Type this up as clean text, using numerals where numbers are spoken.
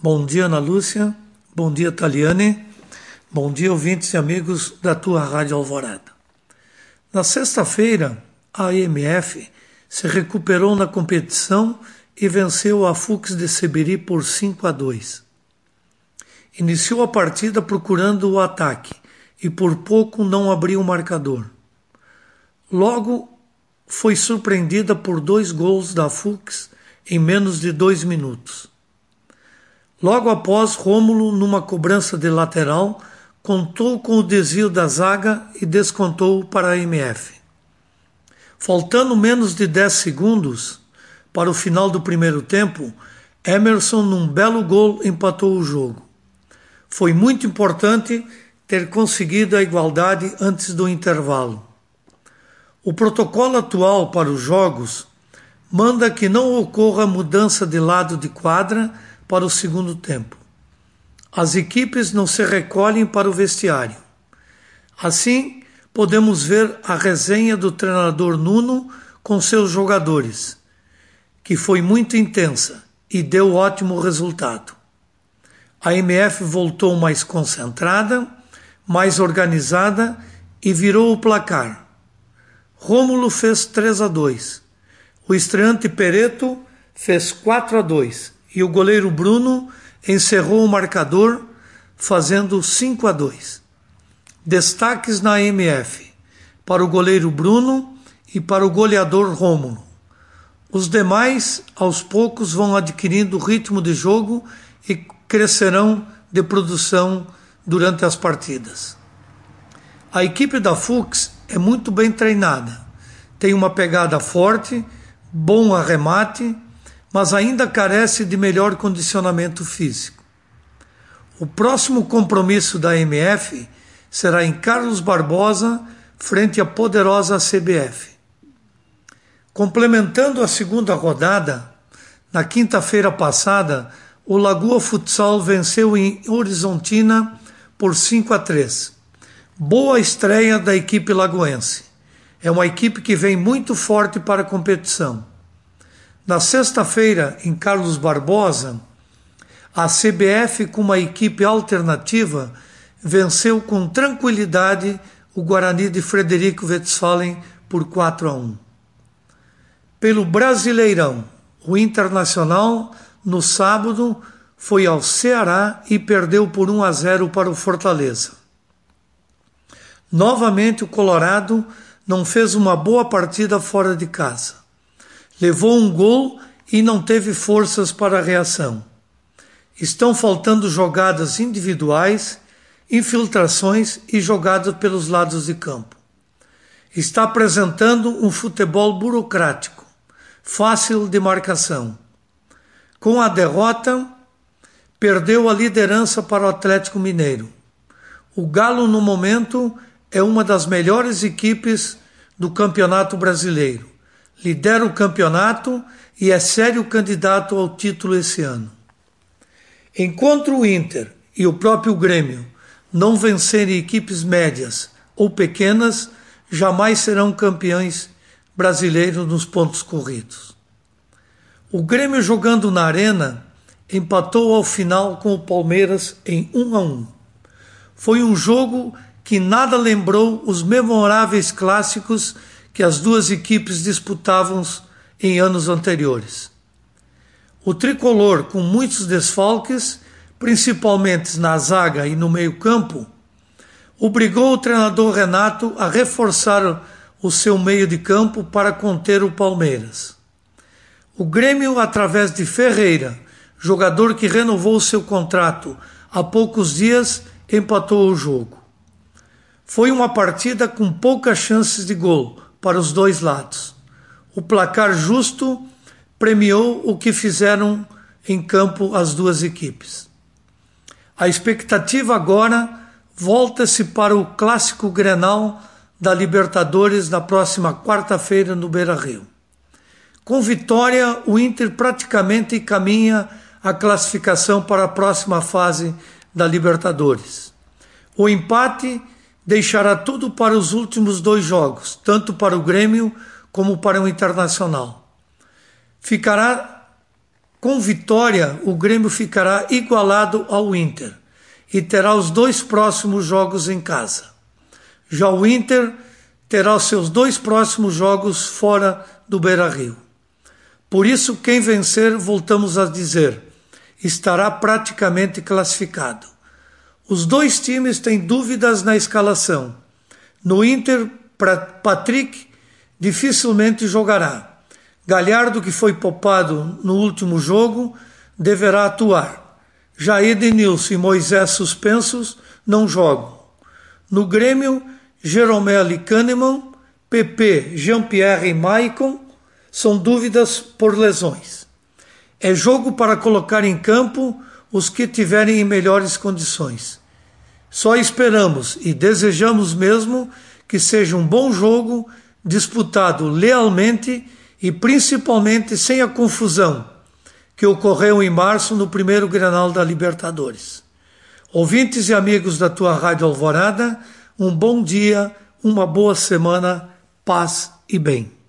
Bom dia, Ana Lúcia. Bom dia, Taliane. Bom dia, ouvintes e amigos da tua Rádio Alvorada. Na sexta-feira, a AMF se recuperou na competição e venceu a Fux de Seberi por 5-2. Iniciou a partida procurando o ataque e por pouco não abriu o marcador. Logo, foi surpreendida por 2 gols da Fux em menos de 2 minutos. Logo após, Rômulo, numa cobrança de lateral, contou com o desvio da zaga e descontou para a AMF. Faltando menos de 10 segundos para o final do primeiro tempo, Emerson, num belo gol, empatou o jogo. Foi muito importante ter conseguido a igualdade antes do intervalo. O protocolo atual para os jogos manda que não ocorra mudança de lado de quadra para o segundo tempo. As equipes não se recolhem para o vestiário. Assim, podemos ver a resenha do treinador Nuno com seus jogadores, que foi muito intensa e deu ótimo resultado. A MF voltou mais concentrada, mais organizada e virou o placar. Rômulo fez 3-2. O estreante Pereto fez 4-2 e o goleiro Bruno encerrou o marcador fazendo 5-2. Destaques na MF para o goleiro Bruno e para o goleador Rômulo. Os demais, aos poucos, vão adquirindo ritmo de jogo e crescerão de produção durante as partidas. A equipe da Fux é muito bem treinada, tem uma pegada forte, bom arremate, mas ainda carece de melhor condicionamento físico. O próximo compromisso da MF será em Carlos Barbosa, frente à poderosa CBF. Complementando a segunda rodada, na quinta-feira passada, o Lagoa Futsal venceu em Horizontina por 5-3. Boa estreia da equipe lagoense. É uma equipe que vem muito forte para a competição. Na sexta-feira, em Carlos Barbosa, a CBF, com uma equipe alternativa, venceu com tranquilidade o Guarani de Frederico Westphalen por 4-1. Pelo Brasileirão, o Internacional, no sábado, foi ao Ceará e perdeu por 1-0 para o Fortaleza. Novamente, o Colorado não fez uma boa partida fora de casa. Levou um gol e não teve forças para a reação. Estão faltando jogadas individuais, infiltrações e jogadas pelos lados de campo. Está apresentando um futebol burocrático, fácil de marcação. Com a derrota, perdeu a liderança para o Atlético Mineiro. O Galo, no momento, é uma das melhores equipes do Campeonato Brasileiro. Lidera o campeonato e é sério candidato ao título esse ano. Enquanto o Inter e o próprio Grêmio não vencerem equipes médias ou pequenas, jamais serão campeões brasileiros nos pontos corridos. O Grêmio, jogando na Arena, empatou ao final com o Palmeiras em 1-1. Foi um jogo que nada lembrou os memoráveis clássicos que as duas equipes disputavam em anos anteriores. O tricolor, com muitos desfalques, principalmente na zaga e no meio-campo, obrigou o treinador Renato a reforçar o seu meio de campo para conter o Palmeiras. O Grêmio, através de Ferreira, jogador que renovou seu contrato há poucos dias, empatou o jogo. Foi uma partida com poucas chances de gol para os dois lados. O placar justo premiou o que fizeram em campo as duas equipes. A expectativa agora volta-se para o clássico Grenal da Libertadores na próxima quarta-feira no Beira-Rio. Com vitória, o Inter praticamente caminha a classificação para a próxima fase da Libertadores. O empate deixará tudo para os últimos 2 jogos, tanto para o Grêmio como para o Internacional. Ficará Com vitória, o Grêmio ficará igualado ao Inter e terá os 2 próximos jogos em casa. Já o Inter terá os seus 2 próximos jogos fora do Beira-Rio. Por isso, quem vencer, voltamos a dizer, estará praticamente classificado. Os 2 times têm dúvidas na escalação. No Inter, Patrick dificilmente jogará. Galhardo, que foi poupado no último jogo, deverá atuar. Já Edenilson e Moisés suspensos não jogam. No Grêmio, Jeromel e Kahneman, PP, Jean-Pierre e Maicon são dúvidas por lesões. É jogo para colocar em campo os que tiverem em melhores condições. Só esperamos e desejamos mesmo que seja um bom jogo, disputado lealmente e principalmente sem a confusão que ocorreu em março no primeiro Grenal da Libertadores. Ouvintes e amigos da tua Rádio Alvorada, um bom dia, uma boa semana, paz e bem.